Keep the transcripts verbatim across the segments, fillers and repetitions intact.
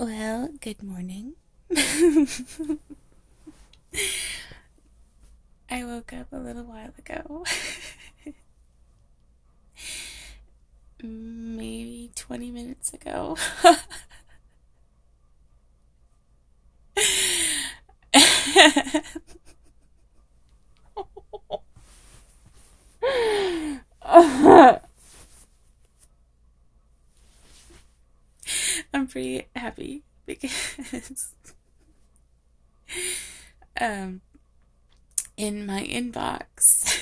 Well, good morning. I woke up a little while ago. Maybe twenty minutes ago. I'm pretty happy because um in my inbox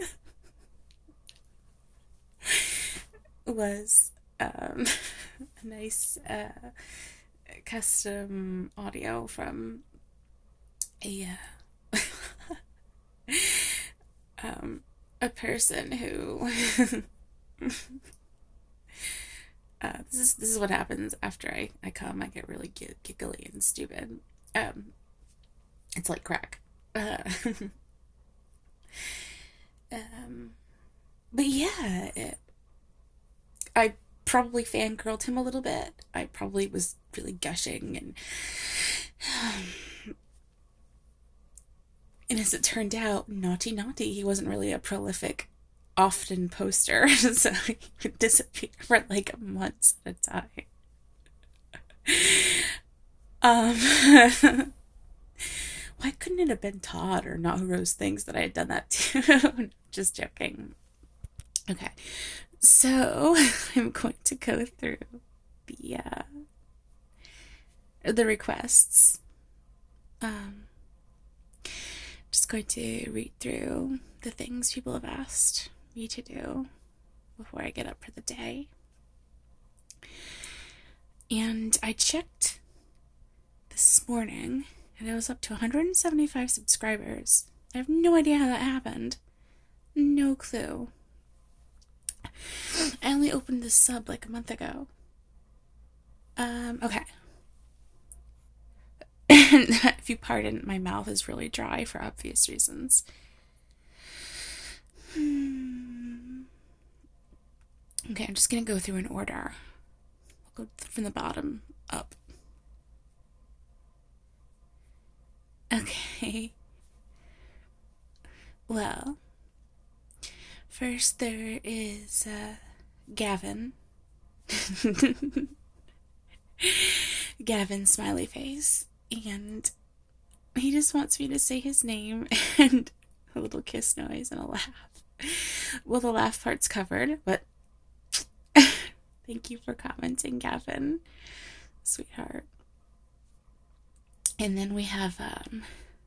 was um a nice uh custom audio from a uh, um a person who uh, this is this is what happens after I, I come. I get really g- giggly and stupid. Um, it's like crack. Uh, um, but yeah, it, I probably fangirled him a little bit. I probably was really gushing and and as it turned out, naughty naughty, he wasn't really a prolific often poster, so he could disappear for like months at a time. Um, why couldn't it have been Todd or Not Who Rose Things that I had done that to? Just joking. Okay, so I'm going to go through the uh, the requests. Um, just going to read through the things people have asked me to do before I get up for the day. And I checked this morning, and it was up to one hundred seventy-five subscribers. I have no idea how that happened. No clue. I only opened this sub like a month ago. Um, okay. If you pardon, my mouth is really dry for obvious reasons. Hmm. Okay, I'm just gonna go through in order. I'll go from the bottom up. Okay. Well, first there is uh, Gavin. Gavin smiley face. And he just wants me to say his name and a little kiss noise and a laugh. Well, the laugh part's covered, but thank you for commenting, Gavin. Sweetheart. And then we have um,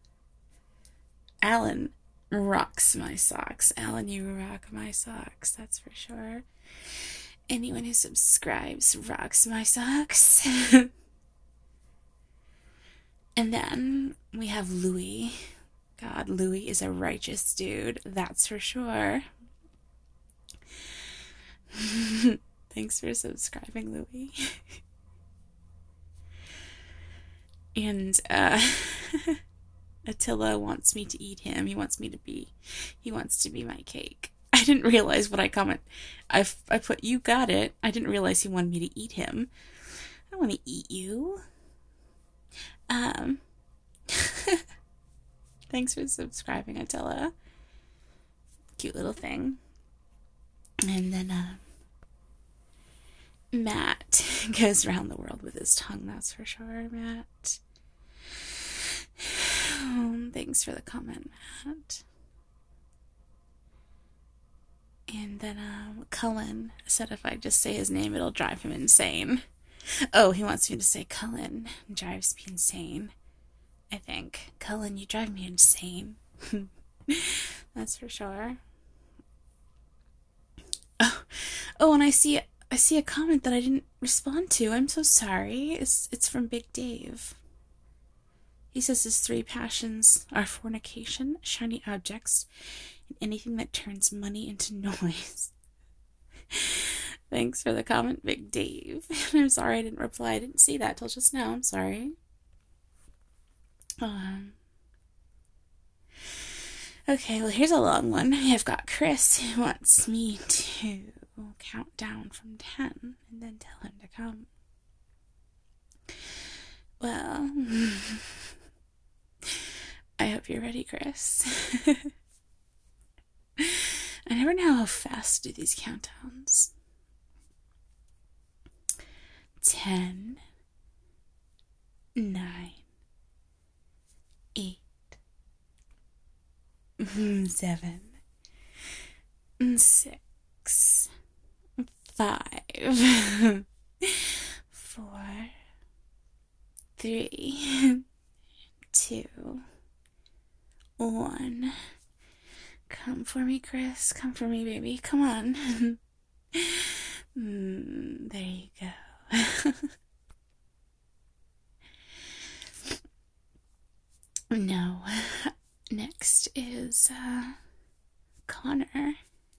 Alan rocks my socks. Alan, you rock my socks, that's for sure. Anyone who subscribes rocks my socks. And then we have Louis. God, Louis is a righteous dude, that's for sure. Thanks for subscribing, Louis. And uh, Attila wants me to eat him. He wants me to be, he wants to be my cake. I didn't realize what I comment. I I put you got it. I didn't realize he wanted me to eat him. I don't want to eat you. Um. Thanks for subscribing, Attila. Cute little thing. And then uh, Matt goes around the world with his tongue, that's for sure, Matt. Um, thanks for the comment, Matt. And then um, Cullen said if I just say his name, it'll drive him insane. Oh, he wants me to say Cullen. Drives me insane. I think. Cullen, you drive me insane. That's for sure. Oh, oh, and I see I see a comment that I didn't respond to. I'm so sorry. It's it's from Big Dave. He says his three passions are fornication, shiny objects, and anything that turns money into noise. Thanks for the comment, Big Dave. I'm sorry I didn't reply. I didn't see that till just now. I'm sorry. Um. Okay, well, here's a long one. I've got Chris who wants me to count down from ten and then tell him to come. Well, I hope you're ready, Chris. I never know how fast to do these countdowns. Ten, nine, eight, seven, six, five, four, three, two, one. Come for me, Chris. Come for me, baby. Come on. mm, there you go. No. Next is uh, Connor.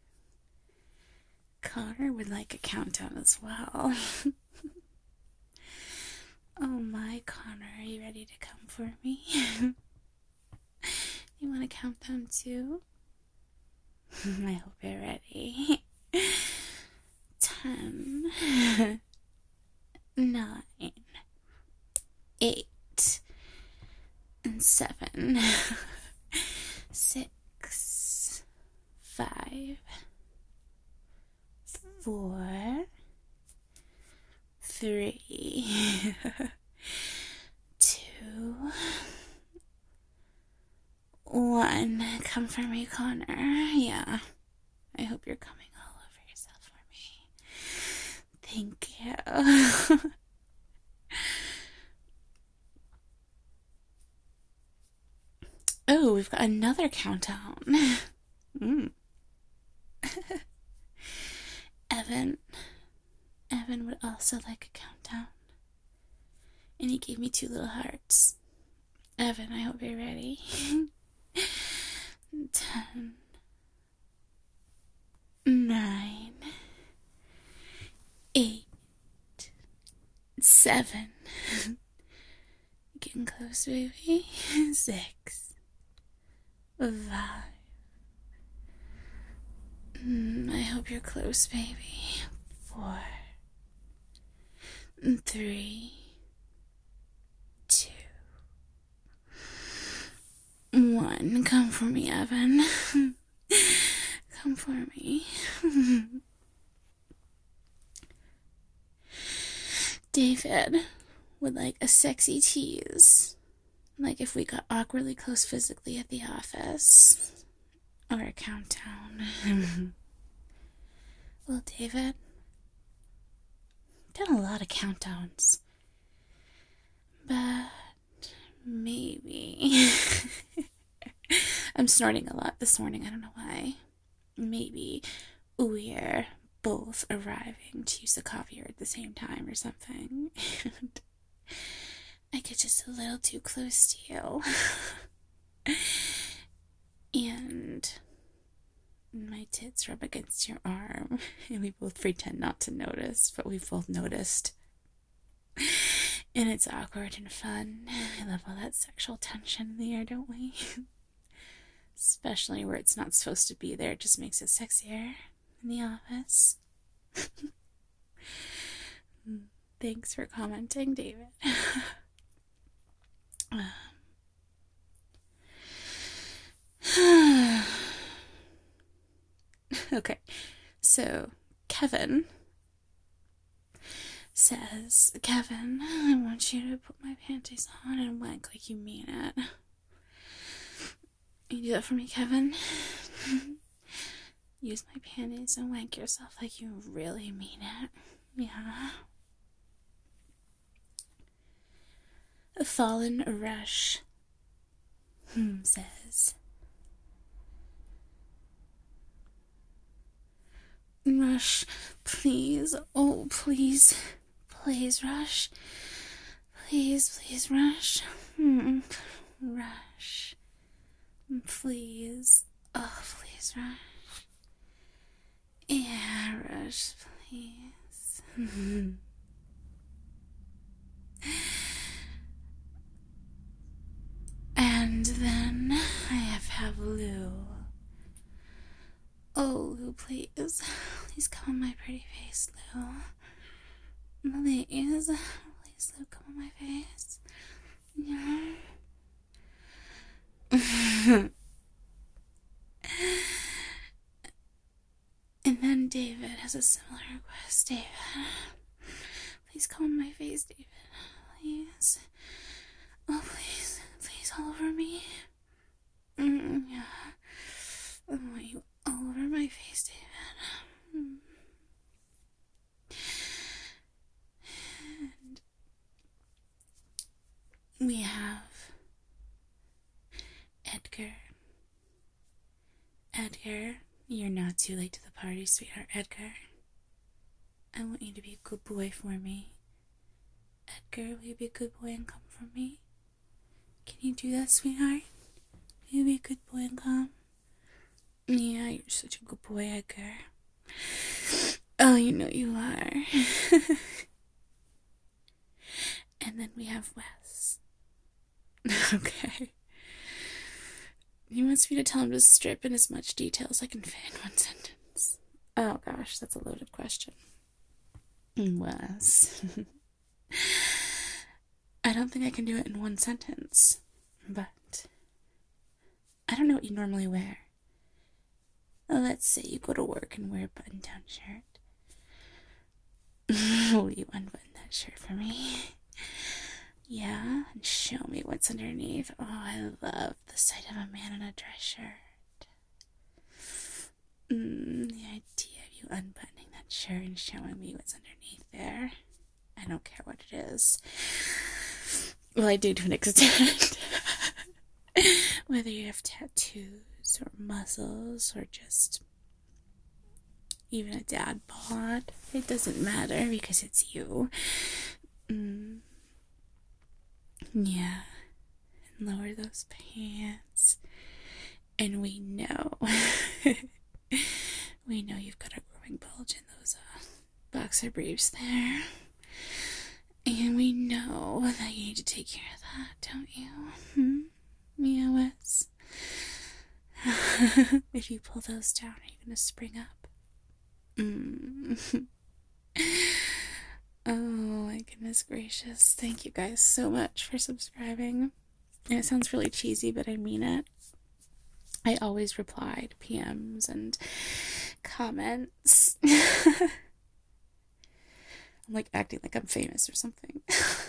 Connor would like a countdown as well. Oh my, Connor, are you ready to come for me? You want a countdown too? I hope you're ready. Ten, nine, eight, and seven, six, five, four, three, two, one. Come for me, Connor. Yeah. I hope you're coming all over yourself for me. Thank you. Oh, we've got another countdown. Mm. Evan. Evan would also like a countdown. And he gave me two little hearts. Evan, I hope you're ready. Ten, nine, eight, seven. Getting close, baby. Six, five. Mm, I hope you're close, baby. Four, three, two, one. Come for me, Evan. Come for me. David would like a sexy tease. Like if we got awkwardly close physically at the office. Or a countdown. Well, David, done a lot of countdowns. But maybe. I'm snorting a lot this morning, I don't know why. Maybe we're both arriving to use the copier at the same time or something. And I get just a little too close to you. And my tits rub against your arm. And we both pretend not to notice, but we've both noticed. And it's awkward and fun. I love all that sexual tension in the air, don't we? Especially where it's not supposed to be there. It just makes it sexier in the office. Thanks for commenting, David. Okay, so Kevin says, Kevin, I want you to put my panties on and wank like you mean it. You do that for me, Kevin? Use my panties and wank yourself like you really mean it. Yeah. A Fallen Rush hmm, says, Rush, please, oh, please, please, Rush, please, please, Rush, mm, Rush, please, oh, please, Rush, yeah, Rush, please. And then I have have Lou. Oh, Lou, please. Please come on my pretty face, Lou. Please. Please please, Luke, come on my face. Yeah. And then David has a similar request. David, please come on my face, David. Please. Oh, please. Please, all over me. Mm, yeah. I want you all over my face, David. Mm. And we have Edgar. Edgar, you're not too late to the party, sweetheart. Edgar, I want you to be a good boy for me. Edgar, will you be a good boy and come for me? Can you do that, sweetheart? Will you be a good boy and come? Yeah, you're such a good boy, Edgar. Oh, you know you are. And then we have Wes. Okay. He wants me to tell him to strip in as much detail as I can fit in one sentence. Oh gosh, that's a loaded question. Wes. I don't think I can do it in one sentence, but I don't know what you normally wear. Let's say you go to work and wear a button-down shirt. Will you unbutton that shirt for me? Yeah, and show me what's underneath. Oh, I love the sight of a man in a dress shirt. Mm, the idea of you unbuttoning that shirt and showing me what's underneath there. I don't care what it is. Well, I do to an extent. Whether you have tattoos or muscles or just even a dad bod, it doesn't matter because it's you. Mm. Yeah. And lower those pants. And we know. We know you've got a growing bulge in those uh, boxer briefs there. And we know that you need to take care of that, don't you? Hmm? Yeah, Wes? If you pull those down, are you going to spring up? Mm. Oh my goodness gracious. Thank you guys so much for subscribing. And it sounds really cheesy, but I mean it. I always reply to P Ms and comments. I'm like acting like I'm famous or something.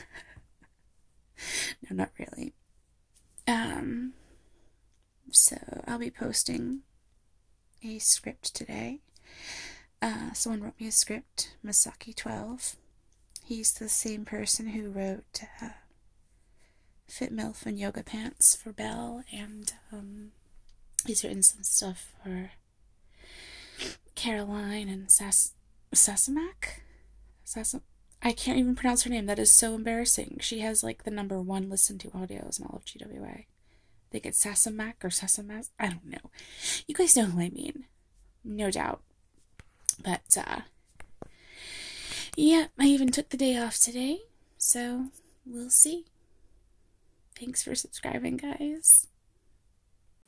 No, not really. Um, so I'll be posting a script today. Uh, someone wrote me a script, Masaki twelve. He's the same person who wrote uh, Fit MILF and Yoga Pants for Belle, and um, he's written some stuff for Caroline and Sass Sassamak? Sassam I can't even pronounce her name. That is so embarrassing. She has like the number one listened to audios in all of G W A. I think it's Sassamak or Sassamas. I don't know. You guys know who I mean. No doubt. But, uh, yeah, I even took the day off today. So, we'll see. Thanks for subscribing, guys.